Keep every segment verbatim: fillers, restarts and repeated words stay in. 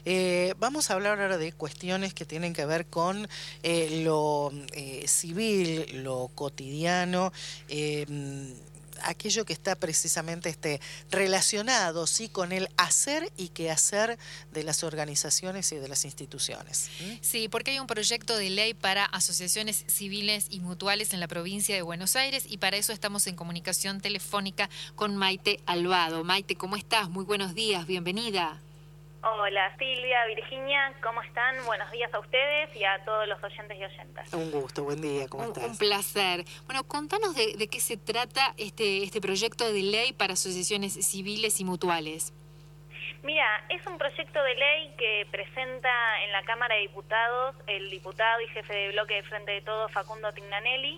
Eh, vamos a hablar ahora de cuestiones que tienen que ver con eh, lo eh, civil, lo cotidiano, eh, aquello que está precisamente este, relacionado, ¿sí?, con el hacer y quehacer de las organizaciones y de las instituciones. ¿Mm? Sí, porque hay un proyecto de ley para asociaciones civiles y mutuales en la provincia de Buenos Aires y para eso estamos en comunicación telefónica con Maite Albado. Maite, ¿cómo estás? Muy buenos días, bienvenida. Hola Silvia, Virginia, ¿cómo están? Buenos días a ustedes y a todos los oyentes y oyentas. Un gusto, buen día, ¿cómo un, estás? Un placer. Bueno, contanos de, de qué se trata este, este proyecto de ley para asociaciones civiles y mutuales. Mira, es un proyecto de ley que presenta en la Cámara de Diputados el diputado y jefe de bloque de Frente de Todos, Facundo Tignanelli.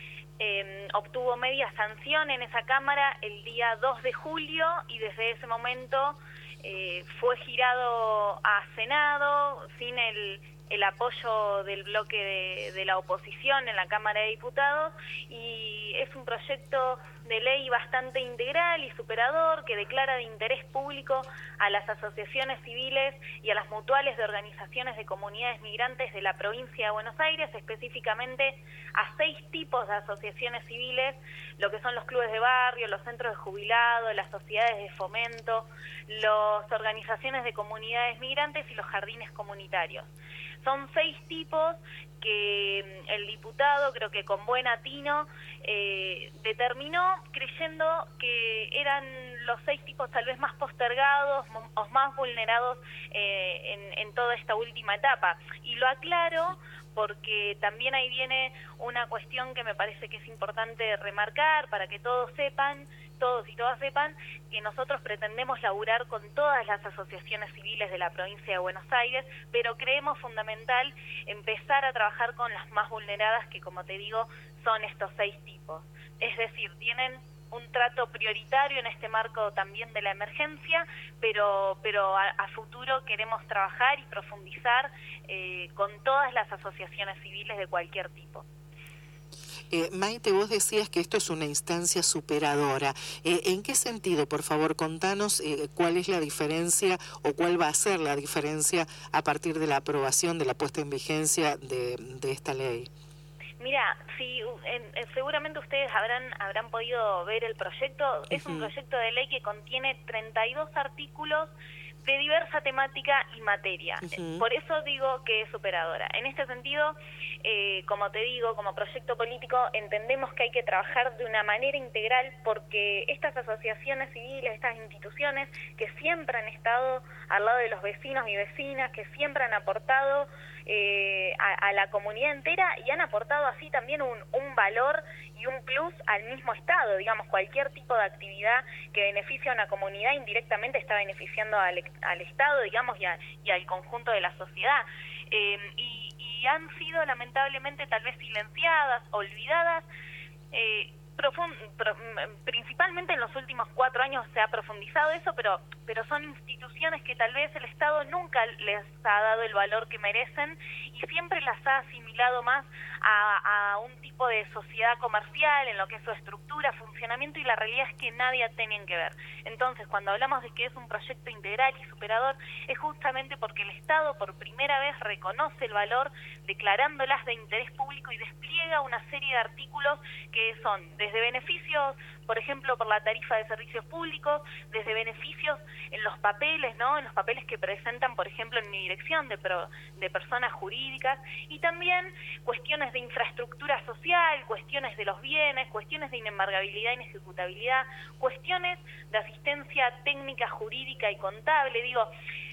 Eh, obtuvo media sanción en esa Cámara el día dos de julio y desde ese momento eh, fue girado a Senado sin el, el apoyo del bloque de, de la oposición en la Cámara de Diputados, y es un proyecto de ley bastante integral y superador que declara de interés público a las asociaciones civiles y a las mutuales de organizaciones de comunidades migrantes de la provincia de Buenos Aires, específicamente a seis tipos de asociaciones civiles, lo que son los clubes de barrio, los centros de jubilados, las sociedades de fomento, las organizaciones de comunidades migrantes y los jardines comunitarios. Son seis tipos que el diputado, creo que con buen atino, eh, determinó creyendo que eran los seis tipos tal vez más postergados o más vulnerados eh, en, en toda esta última etapa. Y lo aclaro porque también ahí viene una cuestión que me parece que es importante remarcar para que todos sepan, todos y todas sepan, que nosotros pretendemos laburar con todas las asociaciones civiles de la provincia de Buenos Aires, pero creemos fundamental empezar a trabajar con las más vulneradas, que como te digo, son estos seis tipos. Es decir, tienen un trato prioritario en este marco también de la emergencia, pero, pero a, a futuro queremos trabajar y profundizar eh, con todas las asociaciones civiles de cualquier tipo. Eh, Maite, vos decías que esto es una instancia superadora. Eh, ¿En qué sentido, por favor, contanos eh, cuál es la diferencia o cuál va a ser la diferencia a partir de la aprobación, de la puesta en vigencia de, de esta ley? Mira, si en, en, seguramente ustedes habrán habrán podido ver el proyecto. Uh-huh. Es un proyecto de ley que contiene treinta y dos artículos de diversa temática y materia. Uh-huh. Por eso digo que es superadora. En este sentido, eh, como te digo, como proyecto político, entendemos que hay que trabajar de una manera integral porque estas asociaciones civiles, estas instituciones que siempre han estado al lado de los vecinos y vecinas, que siempre han aportado eh, a, a la comunidad entera y han aportado así también un, un valor y un plus al mismo Estado. Digamos, cualquier tipo de actividad que beneficia a una comunidad indirectamente está beneficiando al, al Estado, digamos, y, a, y al conjunto de la sociedad. Eh, y, y han sido lamentablemente tal vez silenciadas, olvidadas, eh, profund, pro, principalmente en los últimos cuatro años se ha profundizado eso, pero, pero son instituciones que tal vez el Estado nunca les ha dado el valor que merecen y siempre las ha asimilado más a, a un tipo de sociedad comercial en lo que es su estructura, funcionamiento, y la realidad es que nadie tienen que ver. Entonces, cuando hablamos de que es un proyecto integral y superador, es justamente porque el Estado por primera vez reconoce el valor, declarándolas de interés público y despliega una serie de artículos que son desde beneficios, por ejemplo, por la tarifa de servicios públicos, desde beneficios en los papeles, ¿no? En los papeles que presentan, por ejemplo, en mi dirección de, pro, de personas jurídicas, y también cuestiones de infraestructura social, cuestiones de los bienes, cuestiones de inembargabilidad e inejecutabilidad, cuestiones de asistencia técnica, jurídica y contable. Digo,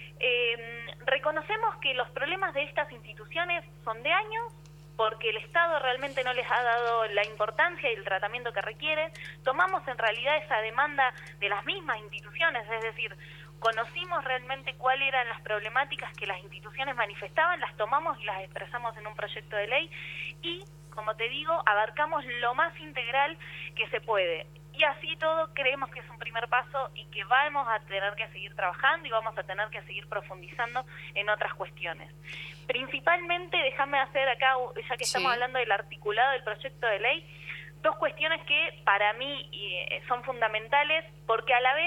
eh, reconocemos que los problemas de estas instituciones son de años, porque el Estado realmente no les ha dado la importancia y el tratamiento que requieren. Tomamos en realidad esa demanda de las mismas instituciones, es decir, conocimos realmente cuáles eran las problemáticas que las instituciones manifestaban, las tomamos y las expresamos en un proyecto de ley y, como te digo, abarcamos lo más integral que se puede. Y así todo creemos que es un primer paso y que vamos a tener que seguir trabajando y vamos a tener que seguir profundizando en otras cuestiones. Principalmente, déjame hacer acá, ya que estamos sí. hablando del articulado del proyecto de ley, dos cuestiones que para mí eh, son fundamentales porque a la vez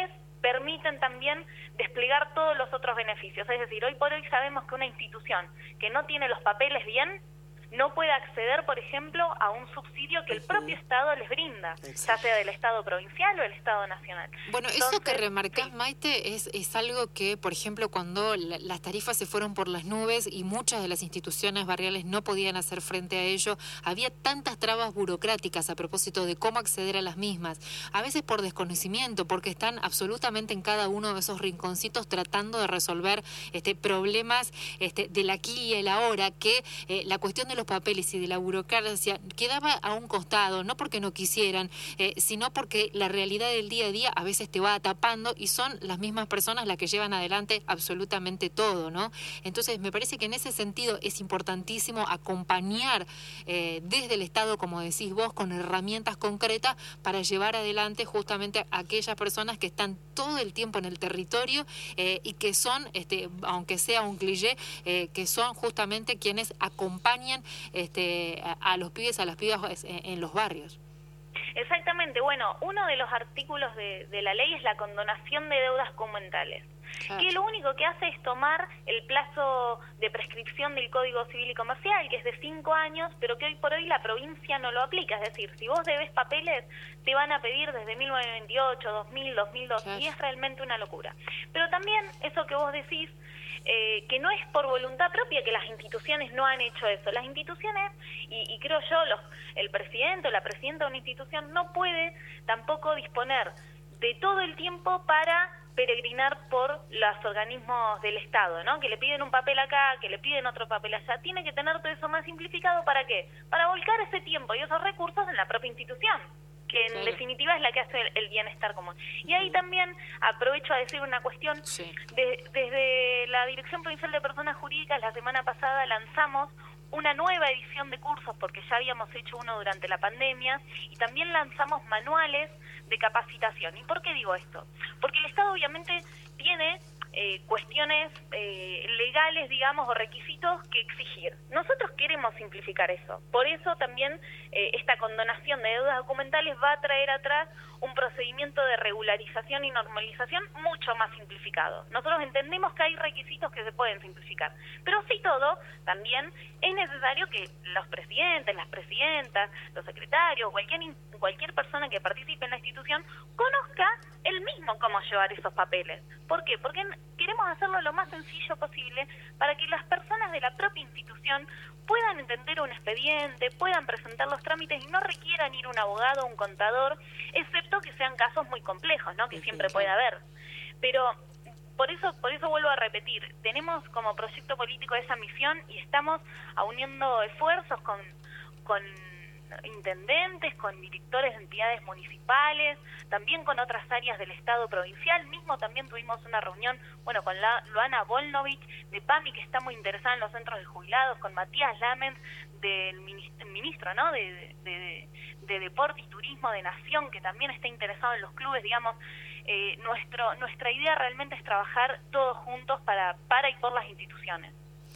permiten también desplegar todos los otros beneficios. Es decir, hoy por hoy sabemos que una institución que no tiene los papeles bien no puede acceder, por ejemplo, a un subsidio que el propio Estado les brinda, Exacto. ya sea del Estado provincial o el Estado nacional. Bueno, Entonces, eso que remarcás, sí. Maite, es, es algo que, por ejemplo, cuando la, las tarifas se fueron por las nubes y muchas de las instituciones barriales no podían hacer frente a ello, había tantas trabas burocráticas a propósito de cómo acceder a las mismas, a veces por desconocimiento, porque están absolutamente en cada uno de esos rinconcitos tratando de resolver este, problemas este, del aquí y el ahora, que eh, la cuestión de los papeles y de la burocracia quedaba a un costado, no porque no quisieran, eh, sino porque la realidad del día a día a veces te va tapando y son las mismas personas las que llevan adelante absolutamente todo, ¿no? Entonces me parece que en ese sentido es importantísimo acompañar eh, desde el Estado, como decís vos, con herramientas concretas para llevar adelante justamente a aquellas personas que están todo el tiempo en el territorio eh, y que son, este, aunque sea un cliché, eh, que son justamente quienes acompañan Este, a, a los pibes, a las pibas en, en los barrios. Exactamente, bueno, uno de los artículos de, de la ley es la condonación de deudas documentales, claro. que lo único que hace es tomar el plazo de prescripción del Código Civil y Comercial, que es de cinco años, pero que hoy por hoy la provincia no lo aplica, es decir, si vos debes papeles, te van a pedir desde mil novecientos veintiocho, dos mil, dos mil dos, claro. y es realmente una locura. Pero también eso que vos decís, Eh, que no es por voluntad propia que las instituciones no han hecho eso. Las instituciones, y, y creo yo, los, el presidente o la presidenta de una institución no puede tampoco disponer de todo el tiempo para peregrinar por los organismos del Estado, ¿no? Que le piden un papel acá, que le piden otro papel allá. Tiene que tener todo eso más simplificado, ¿para qué? Para volcar ese tiempo y esos recursos en la propia institución, que en claro. definitiva es la que hace el, el bienestar común. Y ahí también aprovecho a decir una cuestión, sí. de, desde la Dirección Provincial de Personas Jurídicas la semana pasada lanzamos una nueva edición de cursos, porque ya habíamos hecho uno durante la pandemia, y también lanzamos manuales de capacitación. ¿Y por qué digo esto? Porque el Estado obviamente tiene eh, cuestiones eh, legales, digamos, o requisitos que exigir. Nosotros queremos simplificar eso. Por eso también eh, esta condonación de deudas documentales va a traer atrás un procedimiento de regularización y normalización mucho más simplificado. Nosotros entendemos que hay requisitos que se pueden simplificar, pero sí todo, también es necesario que los presidentes, las presidentas, los secretarios, cualquier, cualquier persona que participe en la institución conozca él mismo cómo llevar esos papeles. ¿Por qué? Porque queremos hacerlo lo más sencillo posible para que las personas de la propia institución puedan entender un expediente, puedan presentar los trámites y no requieran ir a un abogado o un contador, excepto que sean casos muy complejos, ¿no? Que siempre puede haber. Pero por eso, por eso vuelvo a repetir, tenemos como proyecto político esa misión y estamos uniendo esfuerzos con, con intendentes, con directores de entidades municipales, también con otras áreas del Estado provincial. Mismo también tuvimos una reunión, bueno, con la Luana Volnovich de PAMI, que está muy interesada en los centros de jubilados, con Matías Lamens, del ministro, ministro ¿no? de, de, de, de Deporte y Turismo de Nación, que también está interesado en los clubes. Digamos, eh, nuestro nuestra idea realmente es trabajar todos juntos para, para y por las instituciones.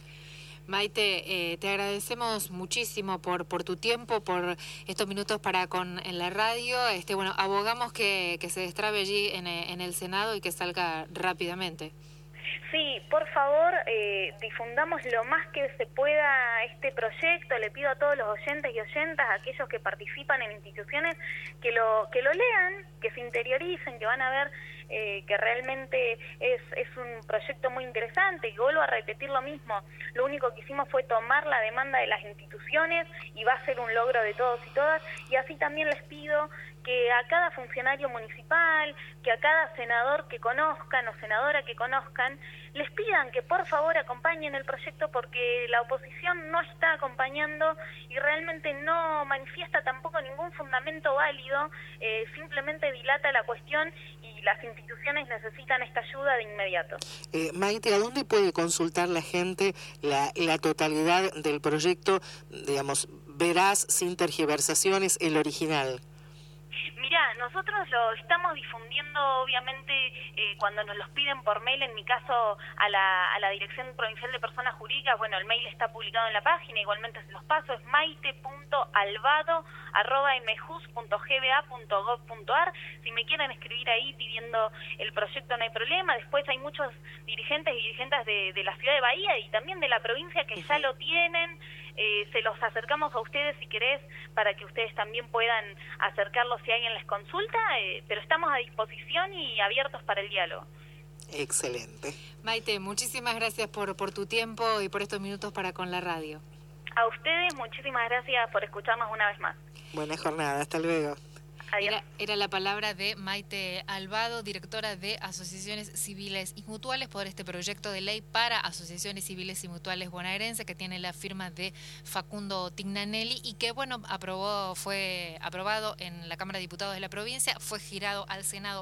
Maite, eh, te agradecemos muchísimo por por tu tiempo, por estos minutos para con en la radio. Este, bueno, abogamos que, que se destrabe allí en, en el Senado y que salga rápidamente. Sí, por favor, eh, difundamos lo más que se pueda este proyecto. Le pido a todos los oyentes y oyentas, a aquellos que participan en instituciones, que lo que lo lean, que se interioricen, que van a ver eh, que realmente es, es un proyecto muy interesante. Y vuelvo a repetir lo mismo, lo único que hicimos fue tomar la demanda de las instituciones y va a ser un logro de todos y todas. Y así también les pido que a cada funcionario municipal, que a cada senador que conozcan o senadora que conozcan, les pidan que por favor acompañen el proyecto, porque la oposición no está acompañando y realmente no manifiesta tampoco ningún fundamento válido, eh, simplemente dilata la cuestión y las instituciones necesitan esta ayuda de inmediato. Eh, Maite, ¿a dónde puede consultar la gente la, la totalidad del proyecto? Digamos, verás sin tergiversaciones el original. Mira, nosotros lo estamos difundiendo, obviamente, eh, cuando nos los piden por mail, en mi caso, a la, a la Dirección Provincial de Personas Jurídicas. Bueno, el mail está publicado en la página, igualmente se los paso, es maite punto alvado arroba m jus punto g b a punto gov punto a r. Si me quieren escribir ahí pidiendo el proyecto, no hay problema. Después hay muchos dirigentes y dirigentes de, de la ciudad de Bahía y también de la provincia que ya lo tienen. Eh, se los acercamos a ustedes si querés, para que ustedes también puedan acercarlos si alguien les consulta, eh, pero estamos a disposición y abiertos para el diálogo. Excelente. Maite, muchísimas gracias por, por tu tiempo y por estos minutos para con la radio. A ustedes, muchísimas gracias por escucharnos una vez más. Buena jornada, hasta luego. Era, era la palabra de Maite Alvado, directora de Asociaciones Civiles y Mutuales, por este proyecto de ley para asociaciones civiles y mutuales bonaerenses que tiene la firma de Facundo Tignanelli y que, bueno, aprobó, fue aprobado en la Cámara de Diputados de la provincia, fue girado al Senado